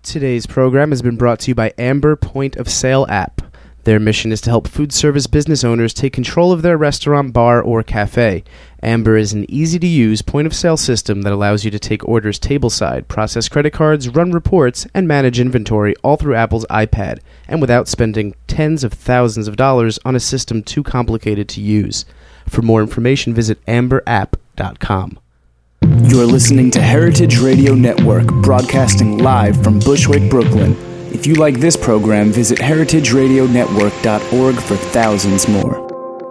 Today's program has been brought to you by Amber Point of Sale app. Their mission is to help food service business owners take control of their restaurant, bar, or cafe. Amber is an easy-to-use point-of-sale system that allows you to take orders tableside, process credit cards, run reports, and manage inventory all through Apple's iPad, and without spending tens of thousands of dollars on a system too complicated to use. For more information, visit amberapp.com. You're listening to Heritage Radio Network, broadcasting live from Bushwick, Brooklyn. If you like this program, visit heritageradionetwork.org for thousands more.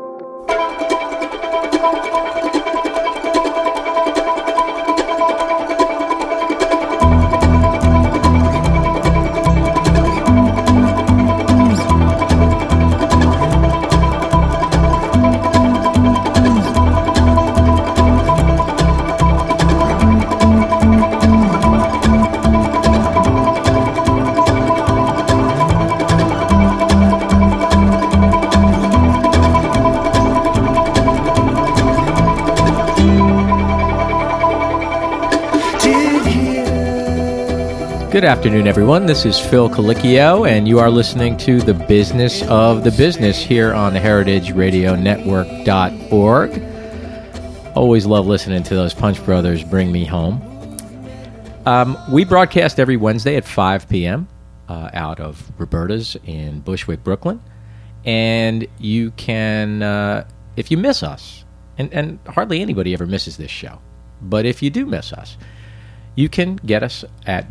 Good afternoon, everyone. This is Phil Colicchio, and you are listening to The Business of the Business here on the heritageradionetwork.org. Always love listening to those Punch Brothers bring me home. We broadcast every Wednesday at 5 p.m. Out of Roberta's in Bushwick, Brooklyn. And you can, if you miss us, and hardly anybody ever misses this show, but if you do miss us, you can get us at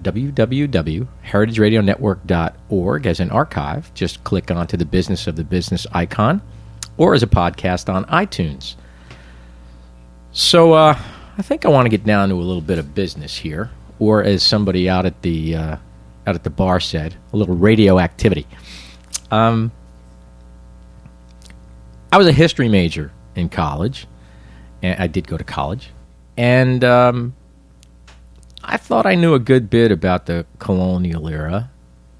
www.heritageradionetwork.org as an archive. Just click onto the Business of the Business icon, or as a podcast on iTunes. So I think I want to get down to a little bit of business here, or as somebody out at the bar said, a little radioactivity. I was a history major in college, and I did go to college, and I thought I knew a good bit about the colonial era,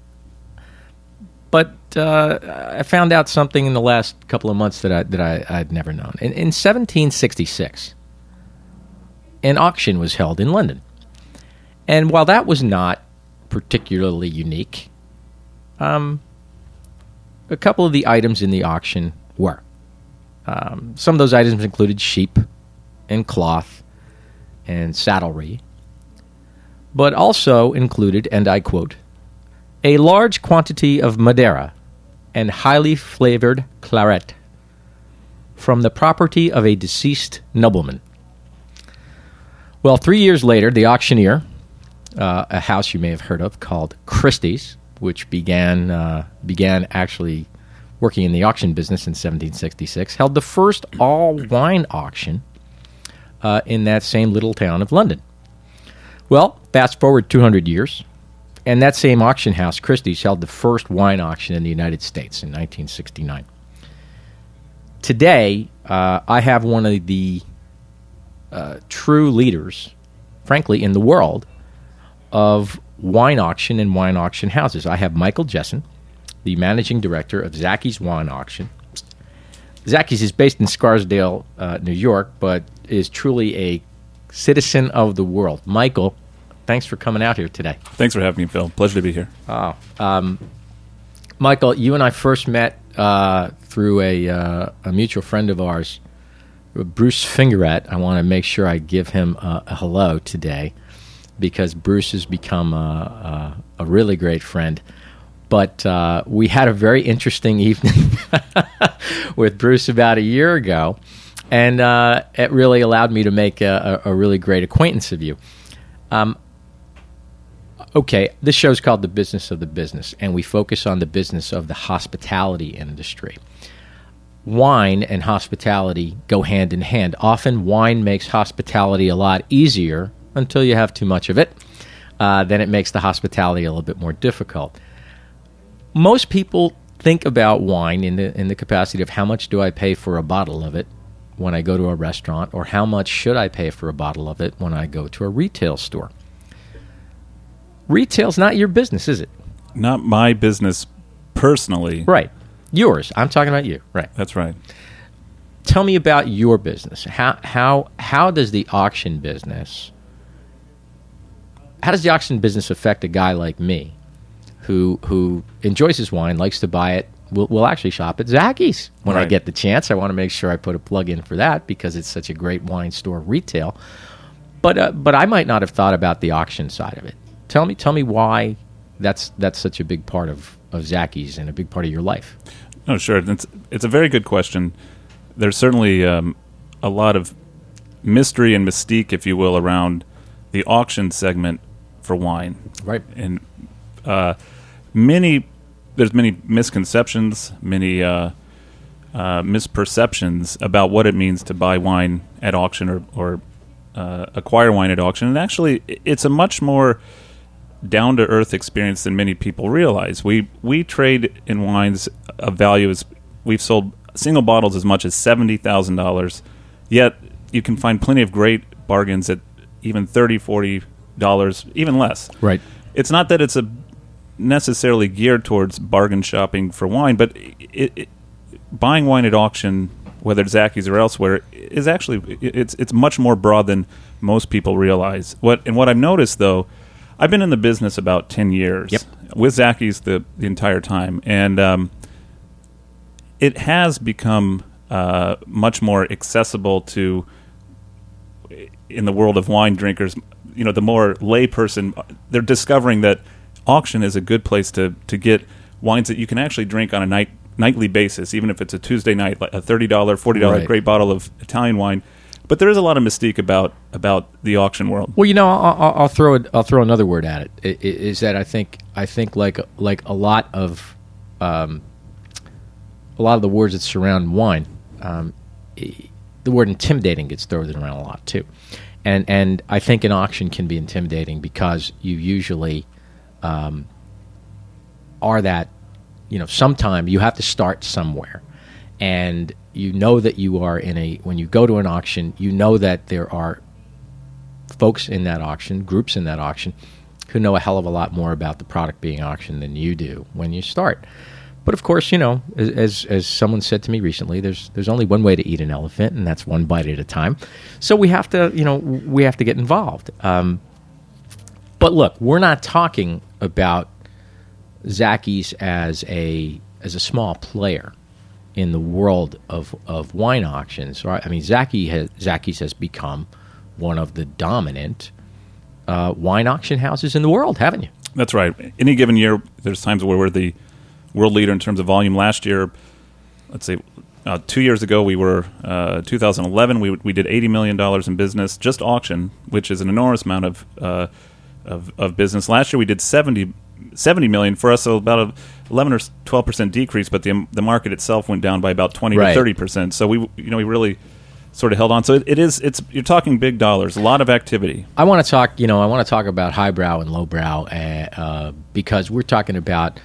but I found out something in the last couple of months that I'd never known. In 1766, an auction was held in London, and while that was not particularly unique, a couple of the items in the auction were. Some of those items included sheep and cloth and saddlery, but also included, and I quote, a large quantity of Madeira and highly flavored claret from the property of a deceased nobleman. Well, 3 years later, the auctioneer, a house you may have heard of called Christie's, which began actually working in the auction business in 1766, held the first all-wine auction in that same little town of London. Well, fast forward 200 years, and that same auction house, Christie's, held the first wine auction in the United States in 1969. Today, I have one of the true leaders, frankly, in the world of wine auction and wine auction houses. I have Michael Jessen, the managing director of Zackey's Wine Auction. Zackey's is based in Scarsdale, New York, but is truly a citizen of the world. Michael, thanks for coming out here today. Thanks for having me, Phil. Pleasure to be here. Michael, you and I first met through a mutual friend of ours, Bruce Fingerat. I want to make sure I give him a hello today, because Bruce has become a really great friend. But we had a very interesting evening with Bruce about a year ago, and it really allowed me to make a really great acquaintance of you. Okay, this show's called The Business of the Business, and we focus on the business of the hospitality industry. Wine and hospitality go hand in hand. Often wine makes hospitality a lot easier until you have too much of it. Then it makes the hospitality a little bit more difficult. Most people think about wine in the capacity of how much do I pay for a bottle of it when I go to a restaurant, or how much should I pay for a bottle of it when I go to a retail store. Retail's not your business, is it? Not my business personally. Right. Yours. I'm talking about you. Right. That's right. Tell me about your business. How does the auction business affect a guy like me who enjoys his wine, likes to buy it, will actually shop at Zacky's when I Right. get the chance. I want to make sure I put a plug in for that because it's such a great wine store retail. But I might not have thought about the auction side of it. Tell me why that's such a big part of Zacky's and a big part of your life. Oh, sure. It's a very good question. There's certainly a lot of mystery and mystique, if you will, around the auction segment for wine. Right. And there's many misconceptions, many misperceptions about what it means to buy wine at auction or acquire wine at auction. And actually, it's a much more down-to-earth experience than many people realize. We trade in wines of value as we've sold single bottles as much as $70,000, yet you can find plenty of great bargains at even $30, $40, even less. Right. It's not that it's necessarily geared towards bargain shopping for wine, but buying wine at auction, whether it's Zacky's or elsewhere, is actually it's much more broad than most people realize. What I've noticed, though, I've been in the business about 10 years. Yep. With Zacky's the entire time, and it has become much more accessible to, in the world of wine drinkers, the more layperson, they're discovering that auction is a good place to get wines that you can actually drink on a nightly basis, even if it's a Tuesday night, like a $30, $40 Right. great bottle of Italian wine. But there is a lot of mystique about the auction world. Well, I'll throw another word at it. Is that I think like a lot of the words that surround wine, the word intimidating gets thrown around a lot too, and I think an auction can be intimidating because you usually are that sometime you have to start somewhere, and that you are when you go to an auction, that there are folks in that auction, groups in that auction, who know a hell of a lot more about the product being auctioned than you do when you start. But of course, as someone said to me recently, there's only one way to eat an elephant, and that's one bite at a time. So we have to get involved. But look, we're not talking about Zacky's as a small player in the world of wine auctions. Right? I mean, Zacky's has become one of the dominant wine auction houses in the world, haven't you? That's right. Any given year, there's times where we're the world leader in terms of volume. Last year, let's say 2 years ago, we were 2011. We did $80 million in business, just auction, which is an enormous amount of business. Last year, we did 70 million for us, so about a 11 or 12% decrease. But the market itself went down by about 20 Right. to 30%. So we really sort of held on. So you're talking big dollars, a lot of activity. I want to talk about highbrow and lowbrow because we're talking about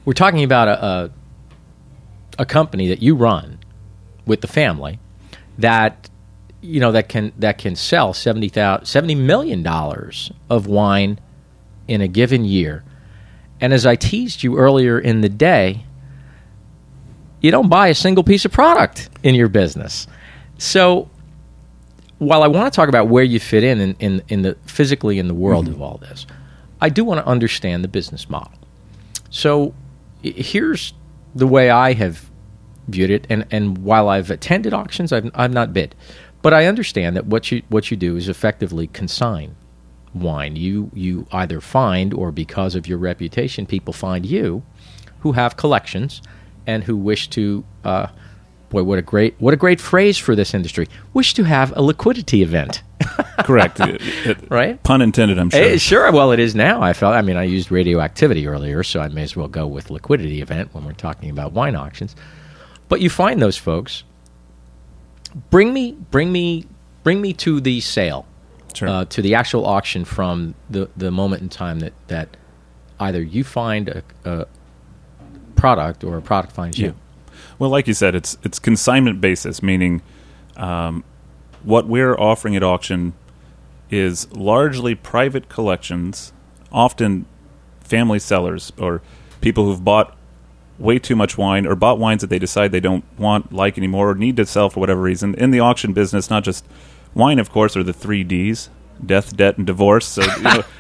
a company that you run with the family that can sell $70 million of wine in a given year. And as I teased you earlier in the day, you don't buy a single piece of product in your business. So while I want to talk about where you fit in the physically in the world of all this, I do want to understand the business model. So here's the way I have viewed it, and while I've attended auctions, I've not bid, but I understand that what you do is effectively consign wine. You either find, or because of your reputation, people find you who have collections and who wish to. Boy, what a great phrase for this industry. Wish to have a liquidity event. Correct. Right? Pun intended, I'm sure. Sure. Well, it is now. I used radioactivity earlier, so I may as well go with liquidity event when we're talking about wine auctions. But you find those folks. Bring me to the sale, Sure. to the actual auction from the moment in time that either you find a product or a product finds you. Well, like you said, it's consignment basis, meaning what we're offering at auction is largely private collections, often family sellers or people who've bought way too much wine or bought wines that they decide they don't like anymore or need to sell for whatever reason. In the auction business, not just wine, of course, are the 3 Ds, death, debt, and divorce. So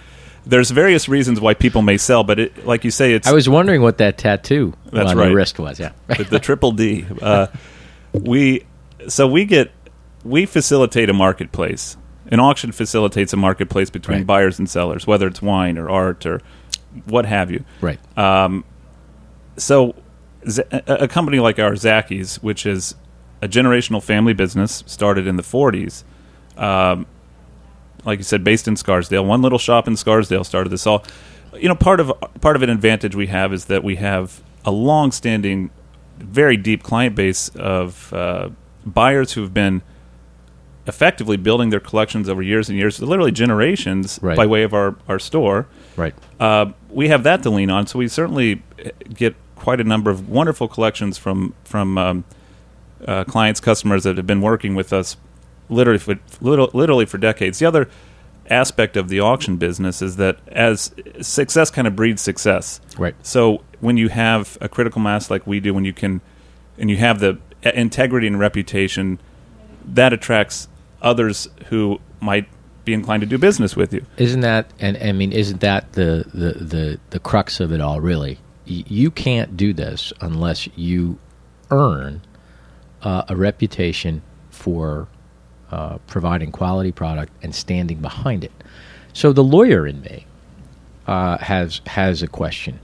there's various reasons why people may sell, but like you say, it's. I was wondering what that tattoo That's on right. the wrist was. Yeah, the triple D. We facilitate a marketplace. An auction facilitates a marketplace between Right. buyers and sellers, whether it's wine or art or what have you. right. So a company like ours, Zacky's, which is a generational family business, started in the 40s. Like you said, based in Scarsdale. One little shop in Scarsdale started this all. Part of an advantage we have is that we have a long-standing, very deep client base of buyers who have been effectively building their collections over years and years, literally generations, Right. by way of our store. Right. We have that to lean on, so we certainly get quite a number of wonderful collections from clients, customers that have been working with us literally for decades. The other aspect of the auction business is that as success kind of breeds success. Right. So when you have a critical mass like we do, when you have the integrity and reputation, that attracts others who might be inclined to do business with you. Isn't that isn't that the crux of it all? Really, you can't do this unless you earn a reputation for providing quality product and standing behind it. So the lawyer in me has a question.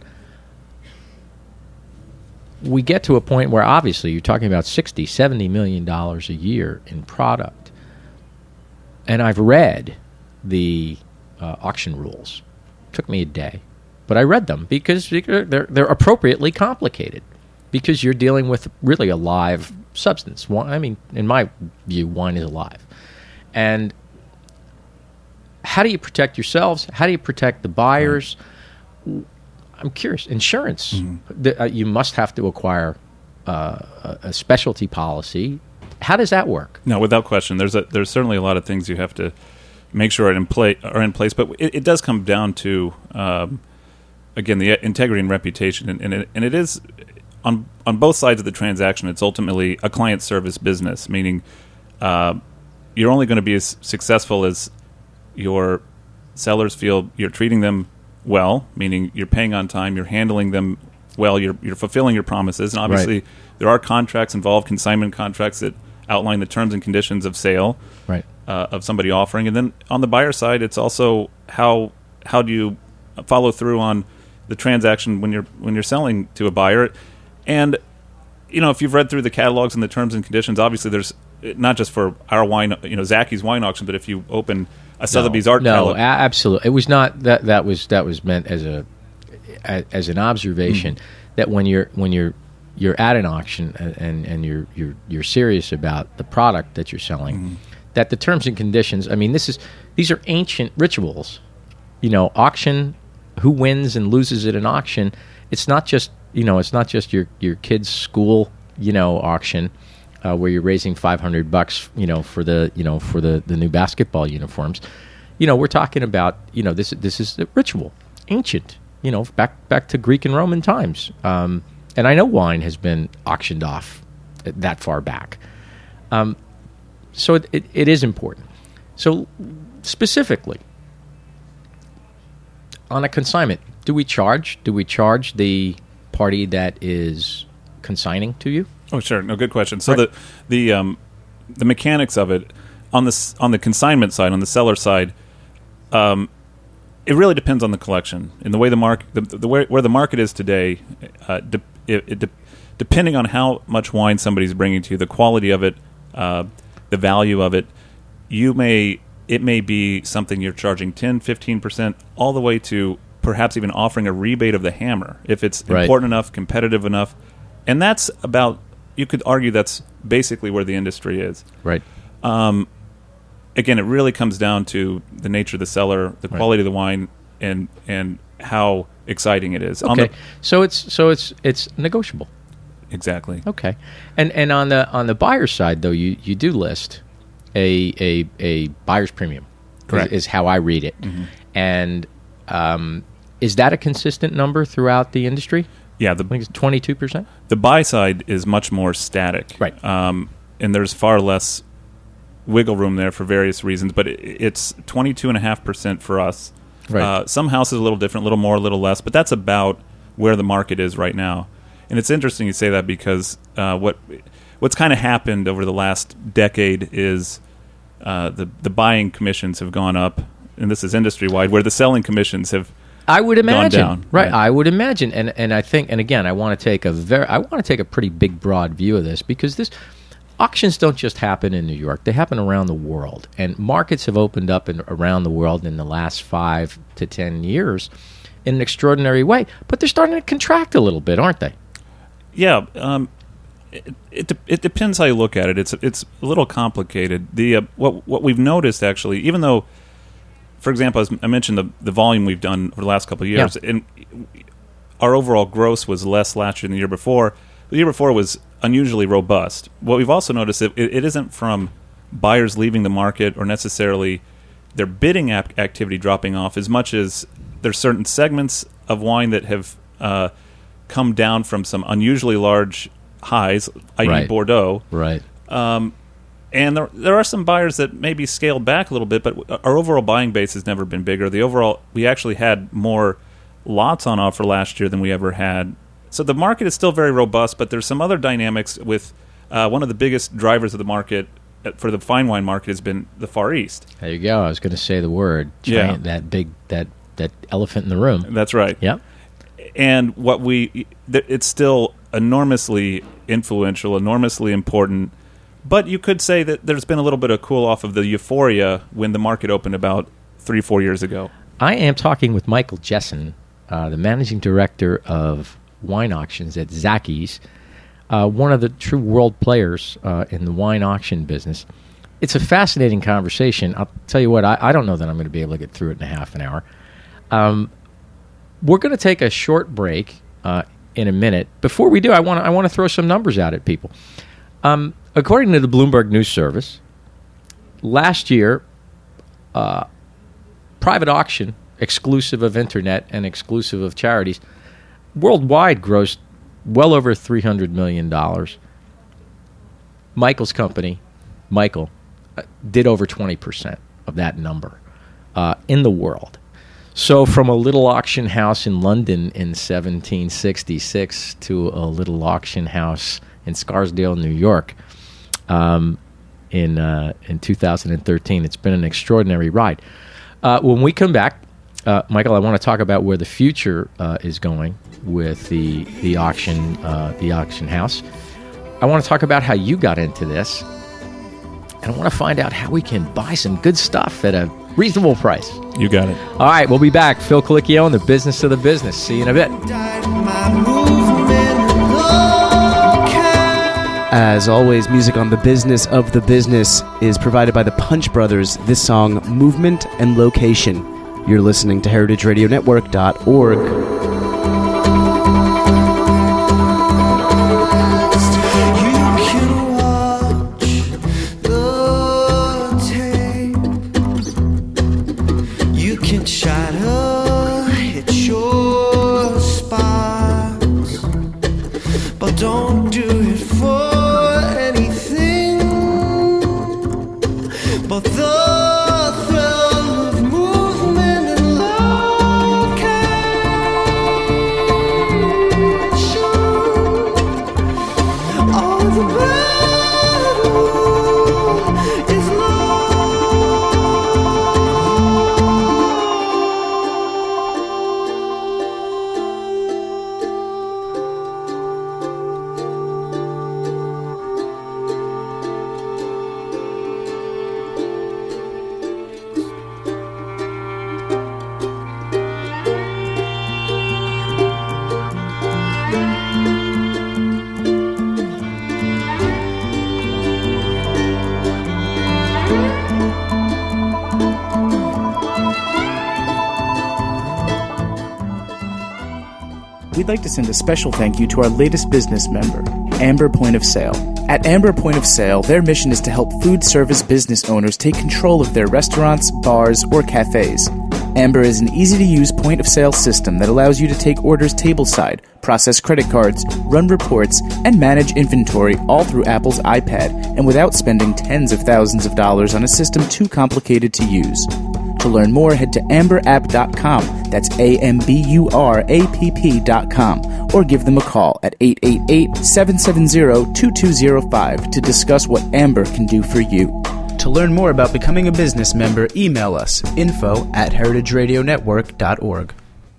We get to a point where obviously you're talking about $60, $70 million a year in product. And I've read the auction rules. Took me a day. But I read them because they're appropriately complicated because you're dealing with really a live substance. In my view, wine is alive. And how do you protect yourselves? How do you protect the buyers? I'm curious. Insurance. You must have to acquire a specialty policy. How does that work? No, without question. There's certainly a lot of things you have to make sure are in place, but it does come down to again the integrity and reputation, and it is on both sides of the transaction. It's ultimately a client service business, meaning you're only going to be as successful as your sellers feel you're treating them well, meaning you're paying on time, you're handling them well, you're fulfilling your promises, and obviously Right. there are contracts involved, consignment contracts that outline the terms and conditions of sale, Right. of somebody offering, and then on the buyer side, it's also how do you follow through on the transaction when you're selling to a buyer, and if you've read through the catalogs and the terms and conditions, obviously there's not just for our wine, Zacky's wine auction, but if you open a Sotheby's art catalog, absolutely. It was not that. That was meant as an observation that when you're at an auction and you're serious about the product that you're selling, that the terms and conditions. These are ancient rituals. Auction. Who wins and loses at an auction? It's not just your kid's school auction. Where you're raising $500, for the new basketball uniforms, we're talking about, this is a ritual, ancient, back to Greek and Roman times, and I know wine has been auctioned off that far back, so it is important. So specifically on a consignment, do we charge the party that is consigning to you? Oh, sure. No, good question. So right. the mechanics of it on the consignment side, on the seller side, it really depends on the collection and the way the market, where the market is today. Depending on how much wine somebody's bringing to you, the quality of it, the value of it, it may be something you're charging 10, 15%, all the way to perhaps even offering a rebate of the hammer if it's right. important enough, competitive enough, and that's about. You could argue that's basically where the industry is. Right. Again, it really comes down to the nature of the seller, the quality of the wine, and how exciting it is. Okay. So it's negotiable. Exactly. Okay. And on the buyer side, though, you do list a buyer's premium. Correct. Is how I read it. Mm-hmm. And is that a consistent number throughout the industry? Yeah, I think it's 22%. The buy side is much more static, right? And there's far less wiggle room there for various reasons. But it's 22.5% for us, Right. Some houses a little different, a little more, a little less, but that's about where the market is right now. And it's interesting you say that because what's kind of happened over the last decade is the buying commissions have gone up, and this is industry-wide, where the selling commissions have I would imagine, gone down. right? I would imagine, and I think, and again, I want to take a pretty big, broad view of this because auctions don't just happen in New York; they happen around the world, and markets have opened up around the world in the last 5 to 10 years in an extraordinary way. But they're starting to contract a little bit, aren't they? Yeah, it depends how you look at it. It's a little complicated. What we've noticed actually, even though, for example, as I mentioned, the volume we've done over the last couple of years, and our overall gross was less last year than the year before. The year before was unusually robust. What we've also noticed, it isn't from buyers leaving the market or necessarily their bidding activity dropping off as much as there's certain segments of wine that have come down from some unusually large highs, i.e. Right. Bordeaux. Right. And there are some buyers that maybe scaled back a little bit, but our overall buying base has never been bigger. We actually had more lots on offer last year than we ever had. So the market is still very robust, but there's some other dynamics with one of the biggest drivers of the market for the fine wine market has been the Far East. There you go. I was going to say the word. Giant, that elephant in the room. That's right. Yep. And it's still enormously influential, enormously important. But you could say that there's been a little bit of cool off of the euphoria when the market opened about 3-4 years ago. I am talking with Michael Jessen, the managing director of wine auctions at Zachys, one of the true world players in the wine auction business. It's a fascinating conversation. I'll tell you what, I don't know that I'm going to be able to get through it in a half an hour. We're going to take a short break in a minute. Before we do, I want to throw some numbers out at people. According to the Bloomberg News Service, last year, private auction, exclusive of internet and exclusive of charities, worldwide grossed well over $300 million. Michael's company, Michael, did over 20% of that number in the world. So from a little auction house in London in 1766 to a little auction house in Scarsdale, New York, in 2013, it's been an extraordinary ride. When we come back, Michael, I want to talk about where the future is going with the auction house. I want to talk about how you got into this, and I want to find out how we can buy some good stuff at a reasonable price. You got it. All right, we'll be back. Phil Colicchio and the Business of the Business. See you in a bit. As always, music on the Business of the Business is provided by the Punch Brothers. This song, Movement and Location. You're listening to heritageradionetwork.org. We'd like to send a special thank you to our latest business member, Amber Point of Sale. At Amber Point of Sale, their mission is to help food service business owners take control of their restaurants, bars, or cafes. Amber is an easy-to-use point-of-sale system that allows you to take orders tableside, process credit cards, run reports, and manage inventory all through Apple's iPad, and without spending tens of thousands of dollars on a system too complicated to use. To learn more, head to amburapp.com. That's AMBURAPP.com. Or give them a call at 888-770-2205 to discuss what Amber can do for you. To learn more about becoming a business member, email us info@heritageradionetwork.org.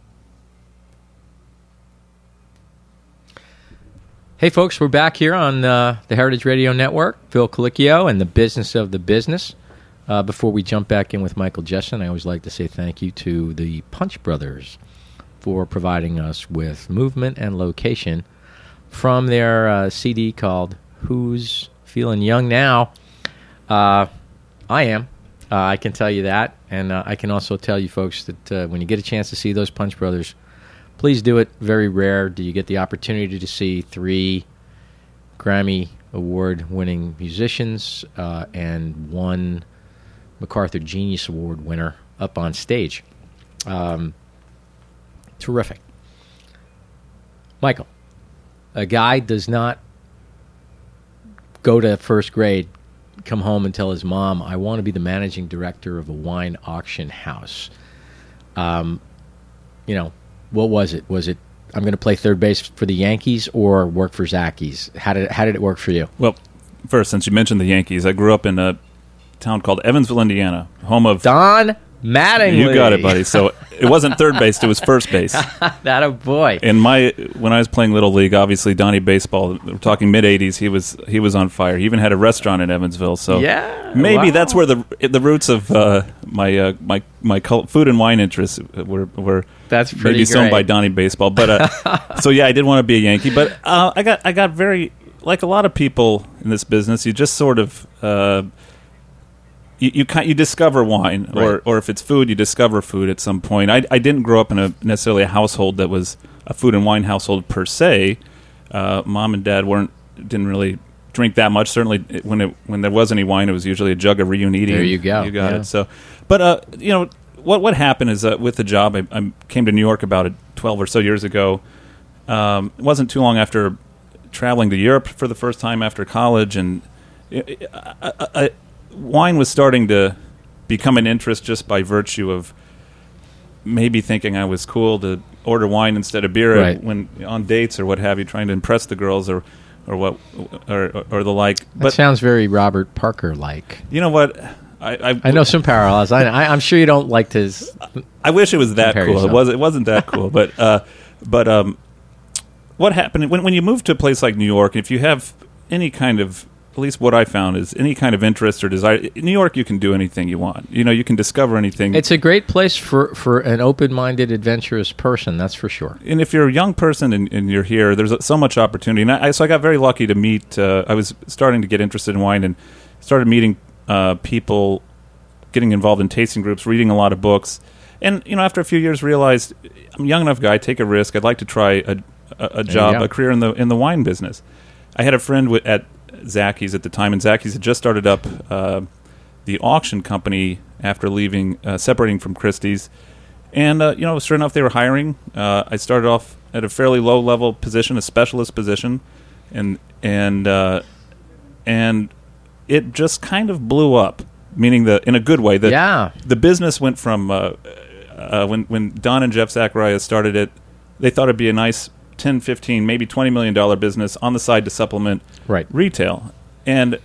Hey, folks, we're back here on the Heritage Radio Network. Phil Colicchio and the business of the business. Before we jump back in with Michael Jessen, I always like to say thank you to the Punch Brothers for providing us with movement and location from their CD called Who's Feeling Young Now? I am. I can tell you that. And I can also tell you, folks, that when you get a chance to see those Punch Brothers, please do it. Very rare do you get the opportunity to see 3 Grammy Award-winning musicians and 1 MacArthur Genius Award winner up on stage. Terrific. Michael, a guy does not go to first grade, come home and tell his mom, I want to be the managing director of a wine auction house. What was it? Was it, I'm going to play third base for the Yankees or work for Zacky's? How did it work for you? Well, first, since you mentioned the Yankees, I grew up in a town called Evansville, Indiana, home of Don Mattingly. You got it, buddy. So it wasn't third base; it was first base. That a boy. And when I was playing Little League, obviously Donnie Baseball. We're talking mid '80s. He was on fire. He even had a restaurant in Evansville. So maybe that's where the roots of my food and wine interests were. That's pretty maybe sown great. by Donnie Baseball. But so yeah, I did want to be a Yankee. But I got very, like a lot of people in this business. You just sort of. You discover wine, Right. or if it's food, you discover food at some point. I didn't grow up in necessarily a household that was a food and wine household per se. Mom and Dad didn't really drink that much. Certainly, when there was any wine, it was usually a jug of Riunite. There you go. You got Yeah. it. So, but what happened is with the job, I came to New York about 12 or so years ago. It wasn't too long after traveling to Europe for the first time after college, and wine was starting to become an interest just by virtue of maybe thinking I was cool to order wine instead of beer Right. when on dates or what have you, trying to impress the girls or the like. That But sounds very Robert Parker-like. you know what? I know some parallels. I'm sure you don't like to... I wish it was that Compare cool. yourself. It wasn't that cool. But what happened when you move to a place like New York? If you have any kind of, at least what I found is any kind of interest or desire. In New York, you can do anything you want. You can discover anything. It's a great place for an open-minded, adventurous person, that's for sure. And if you're a young person and you're here, there's so much opportunity. And so I got very lucky to meet. I was starting to get interested in wine and started meeting people, getting involved in tasting groups, reading a lot of books. And after a few years, realized I'm a young enough guy. Take a risk. I'd like to try a job, a career in the wine business. I had a friend at Zacky's at the time, and Zacky's had just started up the auction company after separating from Christie's. And, sure enough, they were hiring. I started off at a fairly low-level position, a specialist position, and it just kind of blew up, meaning in a good way. The business went from, when Don and Jeff Zacharias started it, they thought it'd be a nice 10, 15, maybe $20 million business on the side to supplement retail. And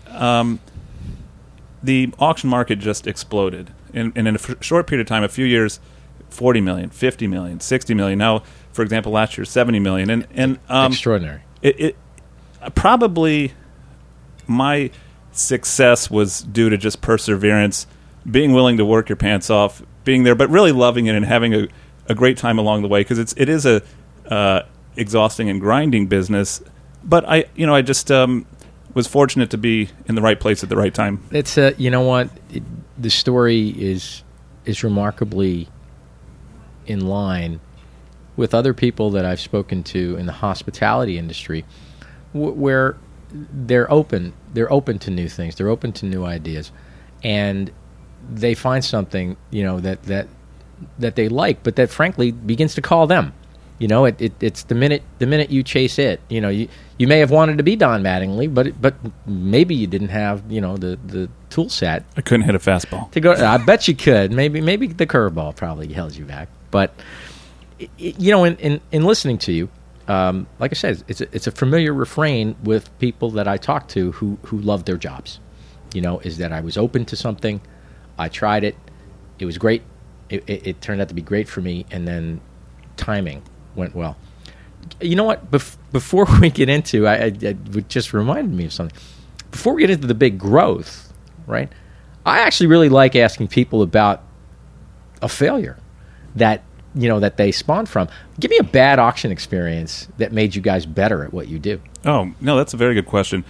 the auction market just exploded. And in a short period of time, a few years, 40 million, 50 million, 60 million. Now, for example, last year, 70 million. And Extraordinary. It probably my success was due to just perseverance, being willing to work your pants off, being there, but really loving it and having a great time along the way, because it is a exhausting and grinding business. But I just was fortunate to be in the right place at the right time. It's the story is remarkably in line with other people that I've spoken to in the hospitality industry, where they're open to new things, they're open to new ideas, and they find something that they like, but that frankly begins to call them. You know, it's the minute you chase it. You know, you may have wanted to be Don Mattingly, but maybe you didn't have, you know, the tool set. I couldn't hit a fastball To go, I bet you could. Maybe the curveball probably held you back. But you know, in listening to you, like I said, it's a familiar refrain with people that I talk to who love their jobs. You know, is that I was open to something, I tried it, it was great, it turned out to be great for me, and then timing went well. You know what? Before we get into, I just reminded me of something. Before we get into the big growth, right? I actually really like asking people about a failure that, you know, that they spawned from. Give me a bad auction experience that made you guys better at what you do. Oh, no, that's a very good question.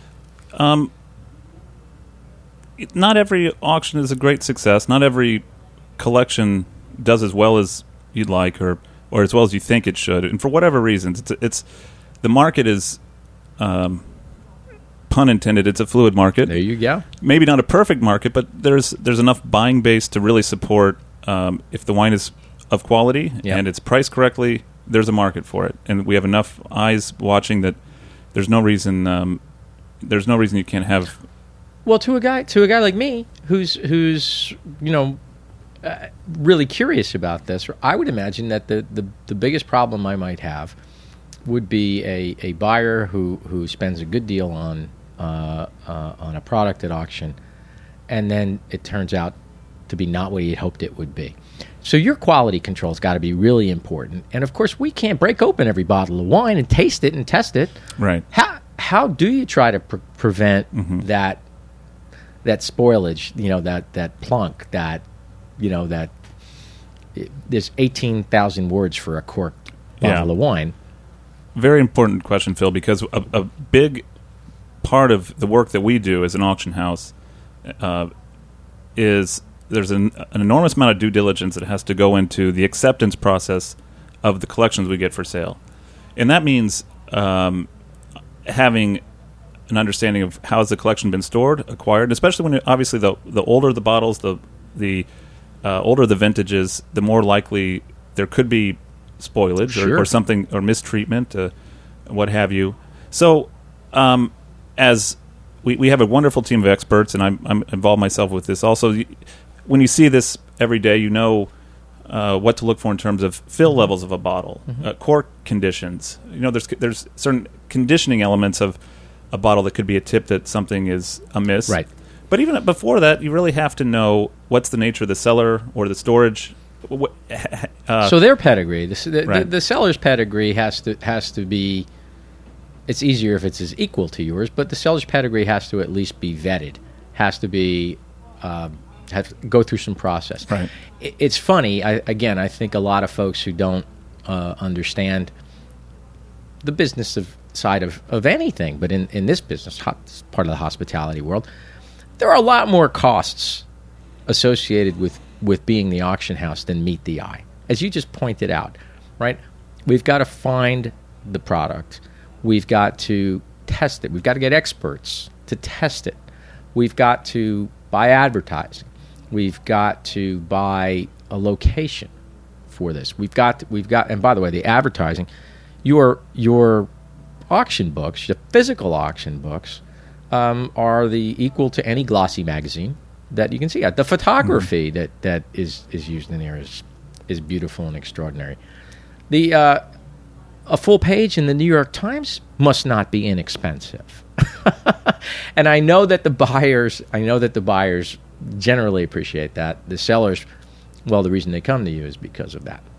Not every auction is a great success. Not every collection does as well as you'd like or as well as you think it should. And for whatever reasons, it's the market is, pun intended, it's a fluid market. There you go. Maybe not a perfect market, but there's enough buying base to really support, if the wine is of quality and it's priced correctly, there's a market for it. And we have enough eyes watching that there's no reason you can't have. Well, to a guy like me who's you know, really curious about this, I would imagine that the biggest problem I might have would be a buyer who spends a good deal on a product at auction, and then it turns out to be not what he had hoped it would be. So your quality control's got to be really important. And of course, we can't break open every bottle of wine and taste it and test it. Right. How do you try to prevent that spoilage? You know, that plunk, that, you know, that there's 18,000 words for a cork bottle of wine. Very important question, Phil, because a big part of the work that we do as an auction house is there's an enormous amount of due diligence that has to go into the acceptance process of the collections we get for sale. And that means having an understanding of how has the collection been stored, acquired, especially when obviously the older the bottles, the older the vintages, the more likely there could be spoilage or something, or mistreatment, what have you. So as we have a wonderful team of experts, and I'm involved myself with this also. When you see this every day, you know what to look for in terms of fill levels of a bottle, cork conditions. You know, there's certain conditioning elements of a bottle that could be a tip that something is amiss. Right. But even before that, you really have to know what's the nature of the cellar or the storage. So their pedigree, the seller's pedigree has to be. It's easier if it's equal to yours, but the seller's pedigree has to at least be vetted. Has to be go through some process. Right. It's funny. I think a lot of folks who don't understand the business side of anything, but in this business, part of the hospitality world, there are a lot more costs associated with being the auction house than meet the eye. As you just pointed out, right? We've got to find the product. We've got to test it. We've got to get experts to test it. We've got to buy advertising. We've got to buy a location for this. We've got, and by the way, the advertising, your auction books, the physical auction books, are the equal to any glossy magazine that you can see. The photography that is used in there is beautiful and extraordinary. A full page in the New York Times must not be inexpensive. And I know that the buyers generally appreciate that. The sellers, well, the reason they come to you is because of that.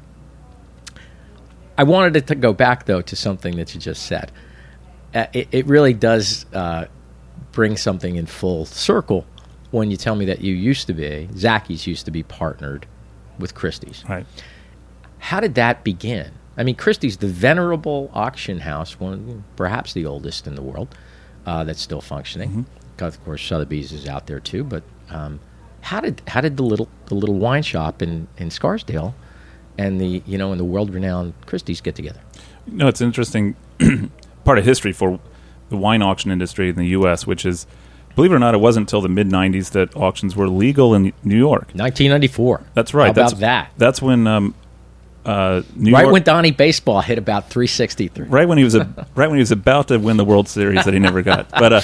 I wanted to go back, though, to something that you just said. It really does bring something in full circle when you tell me that Zachys used to be partnered with Christie's. Right. How did that begin? I mean, Christie's, the venerable auction house, perhaps the oldest in the world, that's still functioning. Of course, Sotheby's is out there too. But how did the little wine shop in Scarsdale and the world-renowned Christie's get together? No, it's an interesting part of history for the wine auction industry in the U.S., which is, believe it or not, it wasn't until the mid-'90s that auctions were legal in New York. 1994. That's right. How about that? That's when New Right York, when Donnie Baseball hit about 363. right when he was about to win the World Series that he never got. But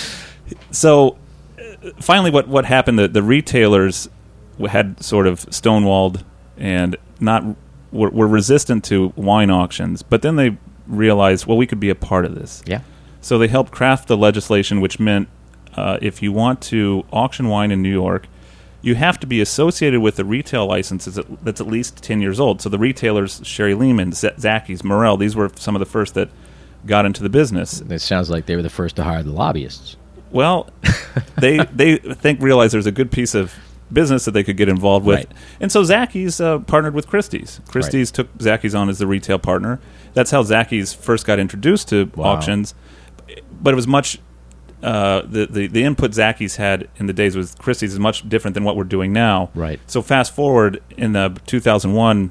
finally, what happened? The retailers had sort of stonewalled and were resistant to wine auctions. But then they realized, well, we could be a part of this. Yeah. So they helped craft the legislation, which meant if you want to auction wine in New York, you have to be associated with a retail license that's at least 10 years old. So the retailers, Sherry Lehman, Zachys, Morel, these were some of the first that got into the business. It sounds like they were the first to hire the lobbyists. Well, they realized there's a good piece of business that they could get involved with. Right. And so Zachys partnered with Christie's. Christie's took Zachys on as the retail partner. That's how Zachys first got introduced to auctions. But it was much... the input Zachys had in the days with Christie's is much different than what we're doing now. Right. So fast forward in 2001,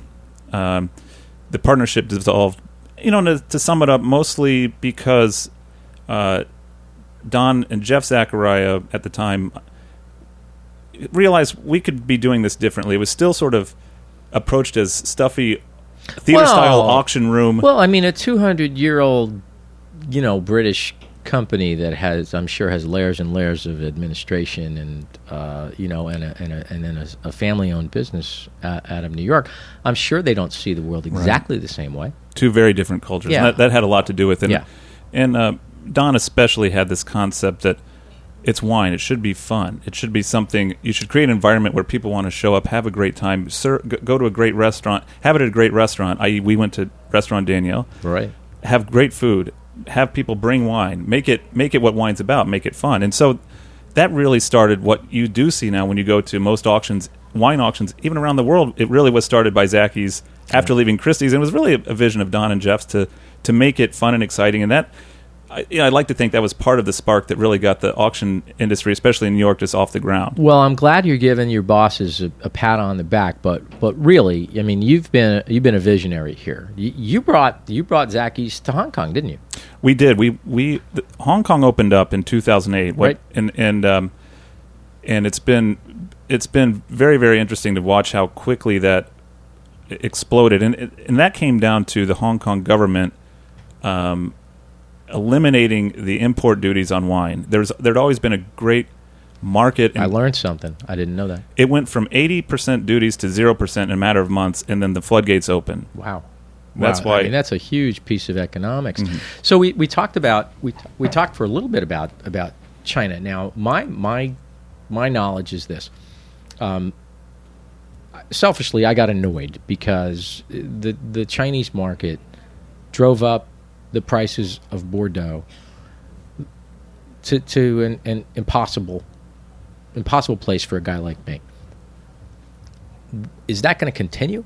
the partnership dissolved. To sum it up, mostly because Don and Jeff Zachariah at the time realized we could be doing this differently. It was still sort of approached as stuffy theater-style auction room. Well, I mean, a 200-year-old, British company that I'm sure has layers and layers of administration and then a family-owned business out of New York. I'm sure they don't see the world exactly the same way. Two very different cultures. Yeah. And that had a lot to do with it. Yeah. And Don especially had this concept that it's wine. It should be fun. It should be something. You should create an environment where people want to show up, have a great time, go to a great restaurant, have it at a great restaurant. I.e., we went to Restaurant Daniel. Right. Have great food. Have people bring wine. Make it what wine's about. Make it fun. And so that really started what you do see now when you go to most auctions, wine auctions, even around the world. It really was started by Zachys after leaving Christie's, and it was really a vision of Don and Jeff's to make it fun and exciting. And that, I'd like to think that was part of the spark that really got the auction industry, especially in New York, just off the ground. Well, I'm glad you're giving your bosses a pat on the back, but really, I mean, you've been a visionary here. You brought Zachys to Hong Kong, didn't you? We did. Hong Kong opened up in 2008, right? And it's been very, very interesting to watch how quickly that exploded, and that came down to the Hong Kong government eliminating the import duties on wine. There'd always been a great market. I learned something. I didn't know that. It went from 80% duties to 0% in a matter of months, and then the floodgates opened. Wow. That's why. I mean, that's a huge piece of economics. Mm-hmm. So we talked for a little bit about China. Now, my knowledge is this. Selfishly, I got annoyed because the Chinese market drove up the prices of Bordeaux to an impossible place for a guy like me. Is that going to continue?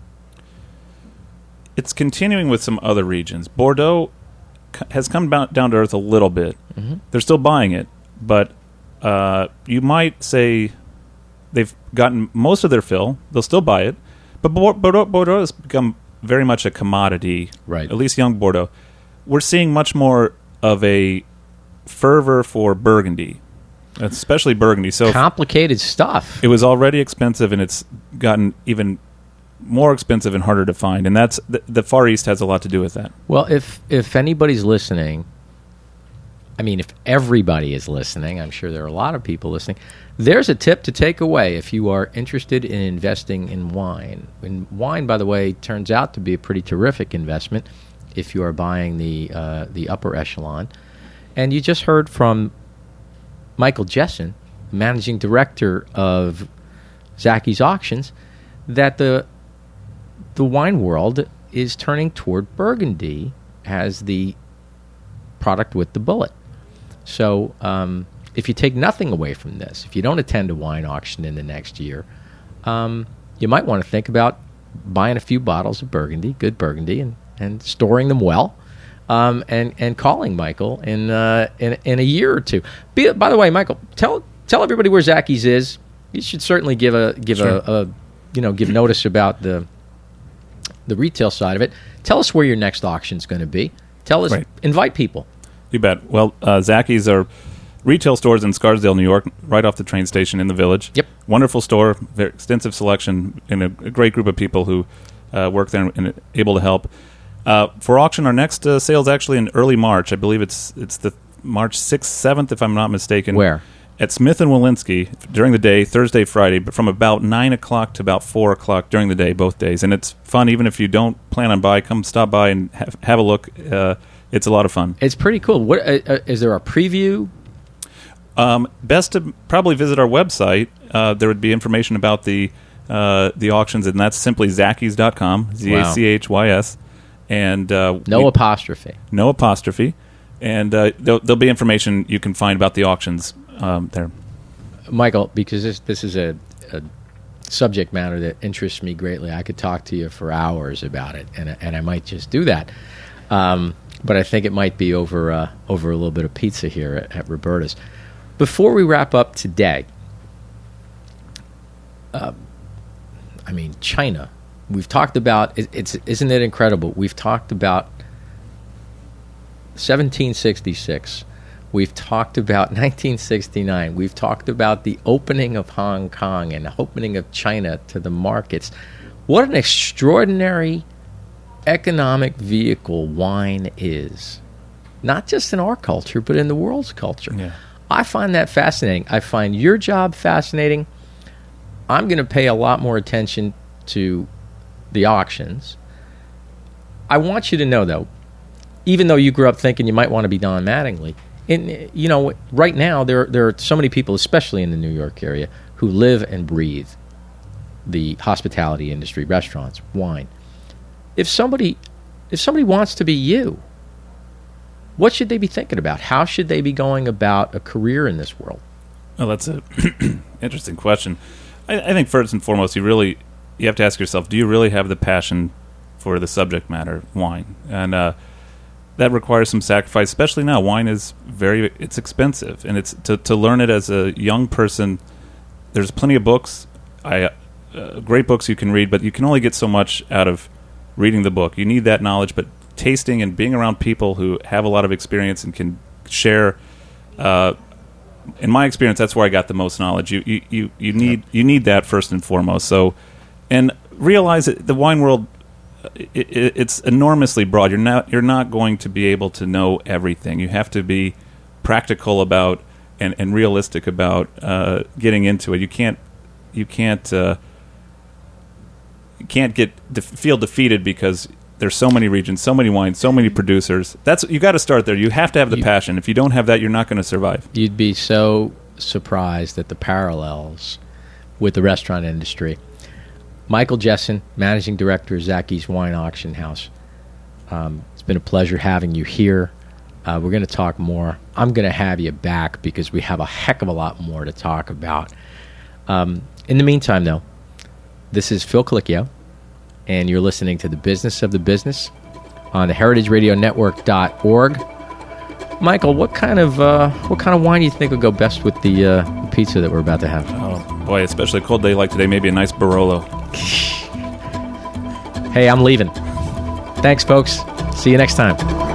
It's continuing with some other regions. Bordeaux has come down to earth a little bit. Mm-hmm. They're still buying it, but you might say they've gotten most of their fill. They'll still buy it, but Bordeaux has become very much a commodity. Right. At least young Bordeaux. We're seeing much more of a fervor for Burgundy, especially Burgundy. So complicated stuff. It was already expensive, and it's gotten even more expensive and harder to find, and that's the Far East has a lot to do with that. Well, if anybody's listening, I mean, if everybody is listening, I'm sure there are a lot of people listening, there's a tip to take away if you are interested in investing in wine. And wine, by the way, turns out to be a pretty terrific investment if you are buying the upper echelon. And you just heard from Michael Jessen, managing director of Zachys Auctions, that the wine world is turning toward Burgundy as the product with the bullet. So if you take nothing away from this, if you don't attend a wine auction in the next year, you might want to think about buying a few bottles of Burgundy, good Burgundy, and storing them well, and calling Michael in a year or two. By the way, Michael, tell everybody where Zachys is. You should certainly give notice about the retail side of it. Tell us where your next auction is going to be. Tell us, invite people. You bet. Well, Zachys are retail stores in Scarsdale, New York, right off the train station in the Village. Yep. Wonderful store, very extensive selection, and a great group of people who work there and able to help. For auction, our next sale is actually in early March. I believe it's the March 6th, 7th, if I'm not mistaken. Where? At Smith & Walensky during the day, Thursday, Friday, but from about 9 o'clock to about 4 o'clock during the day, both days. And it's fun, even if you don't plan on buying, come stop by and have a look. It's a lot of fun. It's pretty cool. What is there a preview? Best to probably visit our website. There would be information about the auctions, and that's simply Zachy's.com, Zachys. And no apostrophe. No apostrophe. And there'll be information you can find about the auctions there. Michael, because this is a subject matter that interests me greatly, I could talk to you for hours about it, and I might just do that. But I think it might be over a little bit of pizza here at Roberta's. Before we wrap up today, China. We've talked about isn't it incredible? We've talked about 1766. We've talked about 1969. We've talked about the opening of Hong Kong and the opening of China to the markets. What an extraordinary economic vehicle wine is, not just in our culture, but in the world's culture. Yeah. I find that fascinating. I find your job fascinating. I'm going to pay a lot more attention to the auctions. I want you to know, though, even though you grew up thinking you might want to be Don Mattingly, right now there are so many people, especially in the New York area, who live and breathe the hospitality industry, restaurants, wine. If somebody wants to be you, what should they be thinking about? How should they be going about a career in this world? Well, that's an interesting question. I think first and foremost, you have to ask yourself, do you really have the passion for the subject matter, wine? And that requires some sacrifice, especially now. Wine is it's expensive, and it's to learn it as a young person. There's plenty of books, great books you can read, but you can only get so much out of reading the book. You need that knowledge, but tasting and being around people who have a lot of experience and can share. In my experience, that's where I got the most knowledge. You need that first and foremost. So, and realize that the wine world, it's enormously broad. You're not going to be able to know everything. You have to be practical about and realistic about getting into it. You can't feel defeated because there's so many regions, so many wines, so many producers. You got to start there. You have to have the passion. If you don't have that, you're not going to survive. You'd be so surprised at the parallels with the restaurant industry. Michael Jessen, Managing Director of Zachy's Wine Auction House. It's been a pleasure having you here. We're going to talk more. I'm going to have you back because we have a heck of a lot more to talk about. In the meantime, though, this is Phil Colicchio, and you're listening to The Business of the Business on the heritageradionetwork.org. Michael, what kind of wine do you think would go best with the pizza that we're about to have? Oh boy, especially a cold day like today, maybe a nice Barolo. Hey, I'm leaving. Thanks, folks. See you next time.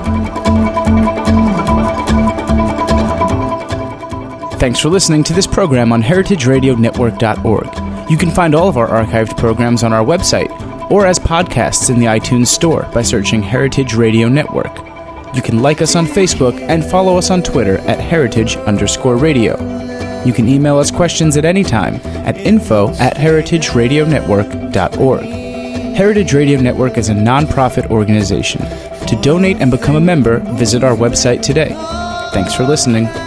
Thanks for listening to this program on heritageradionetwork.org. You can find all of our archived programs on our website or as podcasts in the iTunes Store by searching Heritage Radio Network. You can like us on Facebook and follow us on Twitter at heritage_radio. You can email us questions at any time at info@heritageradionetwork.org. Heritage Radio Network is a non-profit organization. To donate and become a member, visit our website today. Thanks for listening.